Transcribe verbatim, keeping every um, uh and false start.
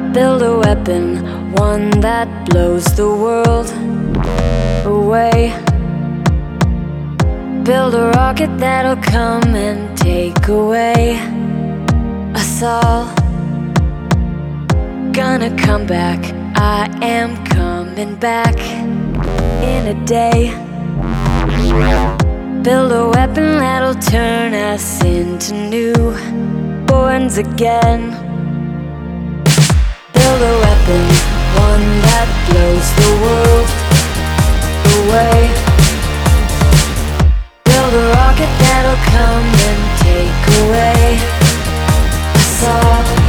Build a weapon, one that blows the world away. Build a rocket that'll come and take away us all. Gonna come back, I am coming back in a day. Build a weapon that'll turn us into newborns again. Build a weapon, one that blows the world away. Build a rocket that'll come and take away us all.